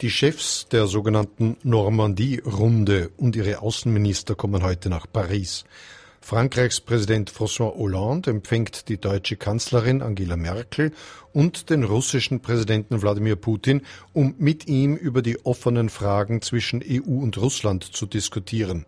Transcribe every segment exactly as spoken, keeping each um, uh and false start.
Die Chefs der sogenannten Normandie-Runde und ihre Außenminister kommen heute nach Paris. Frankreichs Präsident François Hollande empfängt die deutsche Kanzlerin Angela Merkel und den russischen Präsidenten Wladimir Putin, um mit ihm über die offenen Fragen zwischen E U und Russland zu diskutieren.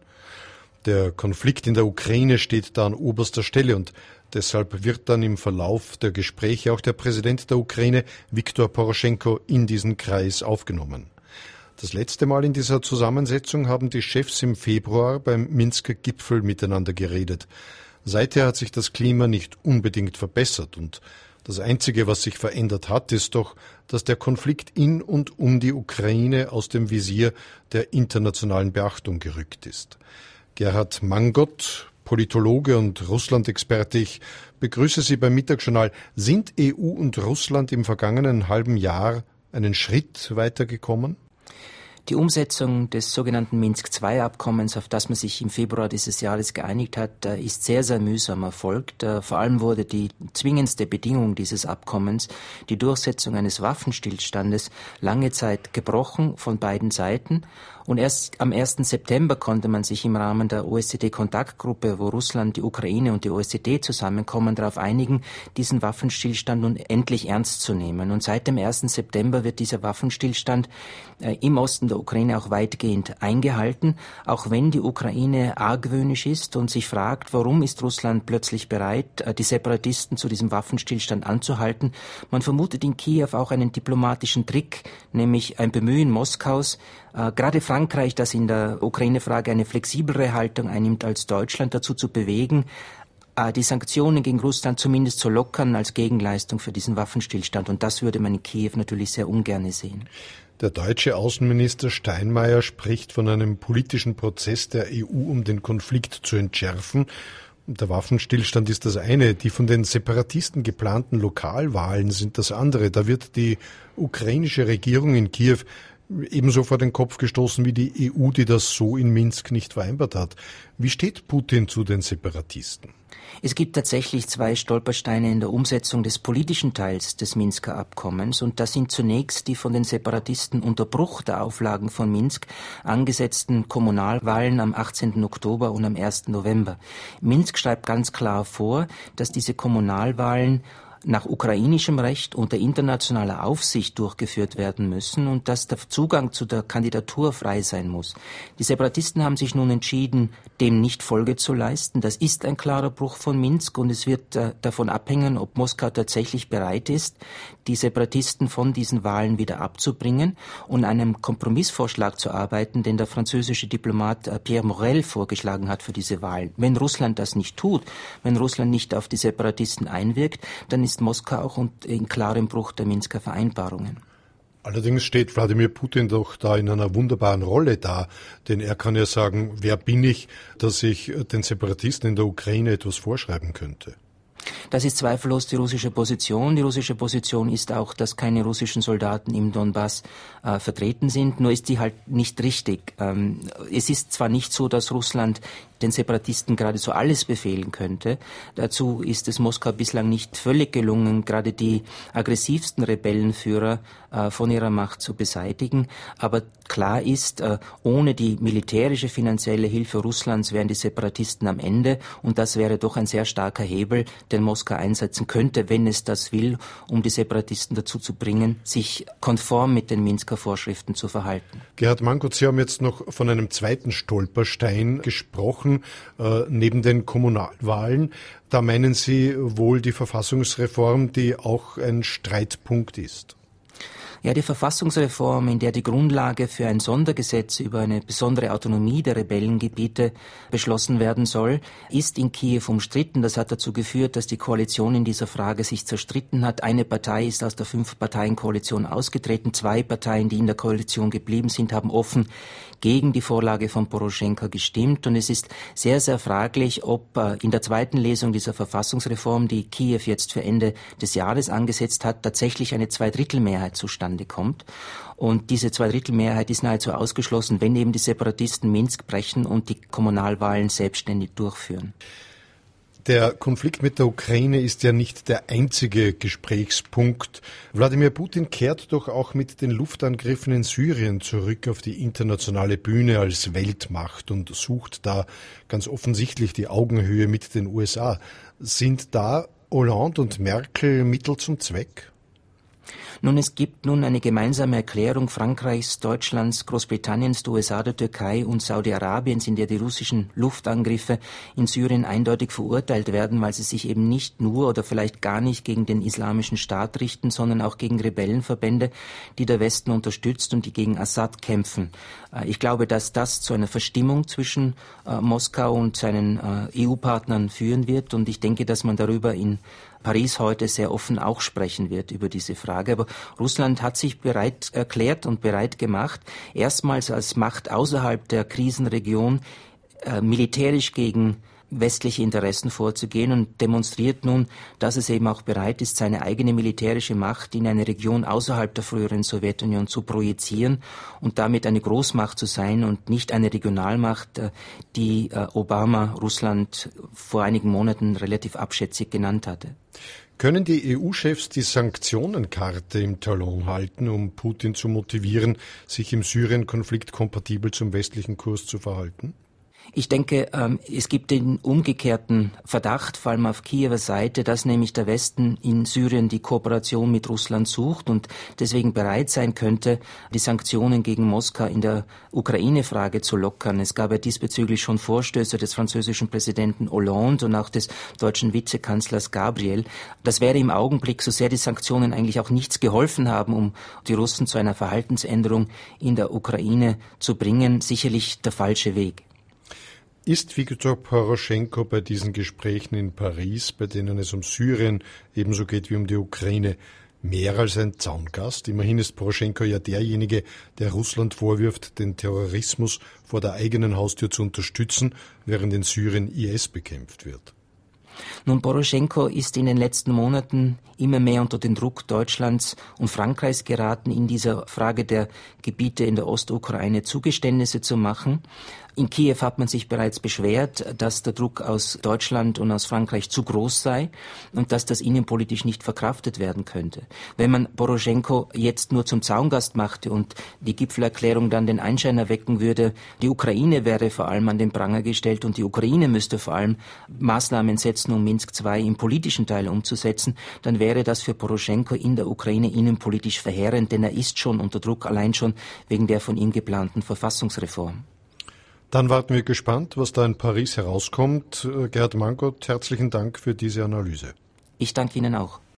Der Konflikt in der Ukraine steht da an oberster Stelle und deshalb wird dann im Verlauf der Gespräche auch der Präsident der Ukraine, Viktor Poroschenko, in diesen Kreis aufgenommen. Das letzte Mal in dieser Zusammensetzung haben die Chefs im Februar beim Minsker Gipfel miteinander geredet. Seither hat sich das Klima nicht unbedingt verbessert und das Einzige, was sich verändert hat, ist doch, dass der Konflikt in und um die Ukraine aus dem Visier der internationalen Beachtung gerückt ist. Gerhard Mangot, Politologe und Russland-Experte, ich begrüße Sie beim Mittagsjournal. Sind E U und Russland im vergangenen halben Jahr einen Schritt weitergekommen? Die Umsetzung des sogenannten Minsk zwei Abkommens, auf das man sich im Februar dieses Jahres geeinigt hat, ist sehr, sehr mühsam erfolgt. Vor allem wurde die zwingendste Bedingung dieses Abkommens, die Durchsetzung eines Waffenstillstandes, lange Zeit gebrochen von beiden Seiten. Und erst am ersten September konnte man sich im Rahmen der O S Z E-Kontaktgruppe, wo Russland, die Ukraine und die O S Z E zusammenkommen, darauf einigen, diesen Waffenstillstand nun endlich ernst zu nehmen. Und seit dem ersten September wird dieser Waffenstillstand äh, im Osten der Ukraine auch weitgehend eingehalten, auch wenn die Ukraine argwöhnisch ist und sich fragt, warum ist Russland plötzlich bereit, äh, die Separatisten zu diesem Waffenstillstand anzuhalten. Man vermutet in Kiew auch einen diplomatischen Trick, nämlich ein Bemühen Moskaus, Äh, gerade Frankreich, das in der Ukraine-Frage eine flexiblere Haltung einnimmt als Deutschland, dazu zu bewegen, äh, die Sanktionen gegen Russland zumindest zu lockern als Gegenleistung für diesen Waffenstillstand. Und das würde man in Kiew natürlich sehr ungern sehen. Der deutsche Außenminister Steinmeier spricht von einem politischen Prozess der E U, um den Konflikt zu entschärfen. Der Waffenstillstand ist das eine, die von den Separatisten geplanten Lokalwahlen sind das andere. Da wird die ukrainische Regierung in Kiew ebenso vor den Kopf gestoßen wie die E U, die das so in Minsk nicht vereinbart hat. Wie steht Putin zu den Separatisten? Es gibt tatsächlich zwei Stolpersteine in der Umsetzung des politischen Teils des Minsker Abkommens und das sind zunächst die von den Separatisten unter Bruch der Auflagen von Minsk angesetzten Kommunalwahlen am achtzehnten Oktober und am ersten November. Minsk schreibt ganz klar vor, dass diese Kommunalwahlen nach ukrainischem Recht unter internationaler Aufsicht durchgeführt werden müssen und dass der Zugang zu der Kandidatur frei sein muss. Die Separatisten haben sich nun entschieden, dem nicht Folge zu leisten. Das ist ein klarer Bruch von Minsk und es wird äh, davon abhängen, ob Moskau tatsächlich bereit ist, die Separatisten von diesen Wahlen wieder abzubringen und einem Kompromissvorschlag zu arbeiten, den der französische Diplomat äh, Pierre Morel vorgeschlagen hat für diese Wahlen. Wenn Russland das nicht tut, wenn Russland nicht auf die Separatisten einwirkt, dann ist Moskau auch in klarem Bruch der Minsker Vereinbarungen. Allerdings steht Wladimir Putin doch da in einer wunderbaren Rolle da, denn er kann ja sagen, wer bin ich, dass ich den Separatisten in der Ukraine etwas vorschreiben könnte. Das ist zweifellos die russische Position. Die russische Position ist auch, dass keine russischen Soldaten im Donbass äh, vertreten sind, nur ist die halt nicht richtig. Ähm, es ist zwar nicht so, dass Russland den Separatisten geradezu alles befehlen könnte. Dazu ist es Moskau bislang nicht völlig gelungen, gerade die aggressivsten Rebellenführer äh, von ihrer Macht zu beseitigen. Aber klar ist, äh, ohne die militärische finanzielle Hilfe Russlands wären die Separatisten am Ende und das wäre doch ein sehr starker Hebel, den Moskau einsetzen könnte, wenn es das will, um die Separatisten dazu zu bringen, sich konform mit den Minsker Vorschriften zu verhalten. Gerhard Mangot, Sie haben jetzt noch von einem zweiten Stolperstein gesprochen, äh, neben den Kommunalwahlen. Da meinen Sie wohl die Verfassungsreform, die auch ein Streitpunkt ist? Ja, die Verfassungsreform, in der die Grundlage für ein Sondergesetz über eine besondere Autonomie der Rebellengebiete beschlossen werden soll, ist in Kiew umstritten. Das hat dazu geführt, dass die Koalition in dieser Frage sich zerstritten hat. Eine Partei ist aus der Fünf-Parteien-Koalition ausgetreten. Zwei Parteien, die in der Koalition geblieben sind, haben offen gegen die Vorlage von Poroschenko gestimmt. Und es ist sehr, sehr fraglich, ob äh, in der zweiten Lesung dieser Verfassungsreform, die Kiew jetzt für Ende des Jahres angesetzt hat, tatsächlich eine Zweidrittelmehrheit zustande kommt. Und diese Zweidrittelmehrheit ist nahezu ausgeschlossen, wenn eben die Separatisten Minsk brechen und die Kommunalwahlen selbstständig durchführen. Der Konflikt mit der Ukraine ist ja nicht der einzige Gesprächspunkt. Wladimir Putin kehrt doch auch mit den Luftangriffen in Syrien zurück auf die internationale Bühne als Weltmacht und sucht da ganz offensichtlich die Augenhöhe mit den U S A. Sind da Hollande und Merkel Mittel zum Zweck? Nun, es gibt nun eine gemeinsame Erklärung Frankreichs, Deutschlands, Großbritanniens, der U S A, der Türkei und Saudi-Arabiens, in der die russischen Luftangriffe in Syrien eindeutig verurteilt werden, weil sie sich eben nicht nur oder vielleicht gar nicht gegen den Islamischen Staat richten, sondern auch gegen Rebellenverbände, die der Westen unterstützt und die gegen Assad kämpfen. Ich glaube, dass das zu einer Verstimmung zwischen äh, Moskau und seinen äh, E U-Partnern führen wird, und ich denke, dass man darüber in Paris heute sehr offen auch sprechen wird über diese Frage. Aber Russland hat sich bereit erklärt und bereit gemacht, erstmals als Macht außerhalb der Krisenregion äh, militärisch gegen westliche Interessen vorzugehen und demonstriert nun, dass es eben auch bereit ist, seine eigene militärische Macht in eine Region außerhalb der früheren Sowjetunion zu projizieren und damit eine Großmacht zu sein und nicht eine Regionalmacht, die Obama Russland vor einigen Monaten relativ abschätzig genannt hatte. Können die E U-Chefs die Sanktionenkarte im Talon halten, um Putin zu motivieren, sich im Syrien-Konflikt kompatibel zum westlichen Kurs zu verhalten? Ich denke, es gibt den umgekehrten Verdacht, vor allem auf Kiewer Seite, dass nämlich der Westen in Syrien die Kooperation mit Russland sucht und deswegen bereit sein könnte, die Sanktionen gegen Moskau in der Ukraine-Frage zu lockern. Es gab ja diesbezüglich schon Vorstöße des französischen Präsidenten Hollande und auch des deutschen Vizekanzlers Gabriel. Das wäre im Augenblick, so sehr die Sanktionen eigentlich auch nichts geholfen haben, um die Russen zu einer Verhaltensänderung in der Ukraine zu bringen, sicherlich der falsche Weg. Ist Viktor Poroschenko bei diesen Gesprächen in Paris, bei denen es um Syrien ebenso geht wie um die Ukraine, mehr als ein Zaungast? Immerhin ist Poroschenko ja derjenige, der Russland vorwirft, den Terrorismus vor der eigenen Haustür zu unterstützen, während in Syrien I S bekämpft wird. Nun, Poroschenko ist in den letzten Monaten immer mehr unter den Druck Deutschlands und Frankreichs geraten, in dieser Frage der Gebiete in der Ostukraine Zugeständnisse zu machen. In Kiew hat man sich bereits beschwert, dass der Druck aus Deutschland und aus Frankreich zu groß sei und dass das innenpolitisch nicht verkraftet werden könnte. Wenn man Poroschenko jetzt nur zum Zaungast machte und die Gipfelerklärung dann den Einschein erwecken würde, die Ukraine wäre vor allem an den Pranger gestellt und die Ukraine müsste vor allem Maßnahmen setzen, um Minsk zwei im politischen Teil umzusetzen, dann wäre das für Poroschenko in der Ukraine innenpolitisch verheerend, denn er ist schon unter Druck, allein schon wegen der von ihm geplanten Verfassungsreform. Dann warten wir gespannt, was da in Paris herauskommt. Gerhard Mangold, herzlichen Dank für diese Analyse. Ich danke Ihnen auch.